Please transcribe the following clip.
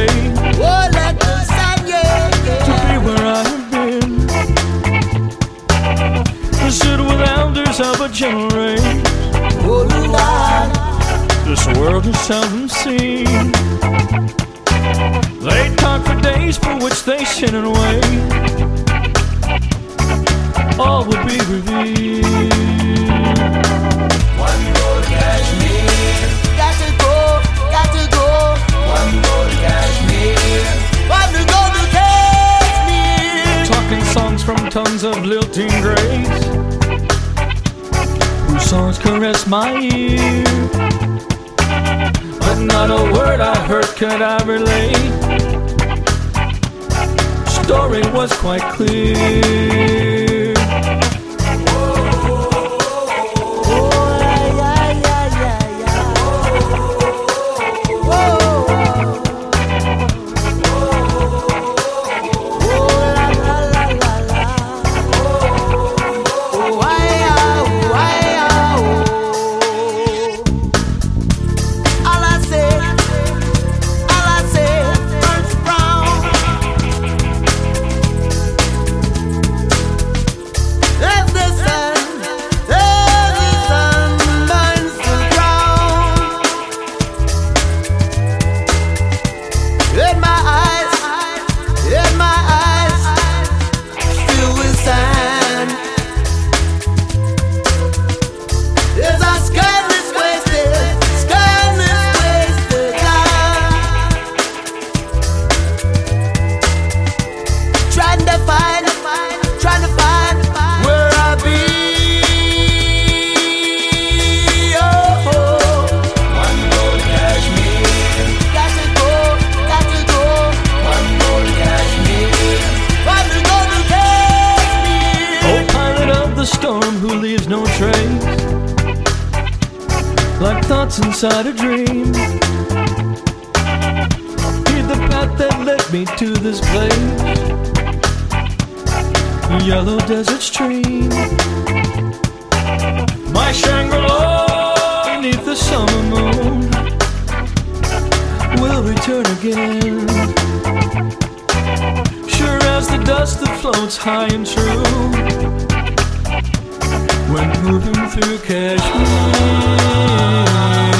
way. Oh, let the sun, yeah, To be where I have been, to sit with elders of a gentle race. oh, Lord. This world is seldom seen. They talk for days for which they sit and wait. All will be revealed. One go to Kashmir. Got to go, got to go. One go to Kashmir. Want to go to Kashmir. Talking songs from tongues of lilting grace, whose songs caress my ear. But not a word I heard could I relate. Story was quite clear. Trying to find where I be. Oh, One go to Kashmir. got to go, got to go. One go to Kashmir. Want to go to Kashmir. Oh, pilot of the storm who leaves no trace, like thoughts inside a dream. Heed the path that led me to this place, yellow desert stream. My Shangri-La beneath the summer moon will return again, sure as the dust that floats high and true when moving through Kashmir.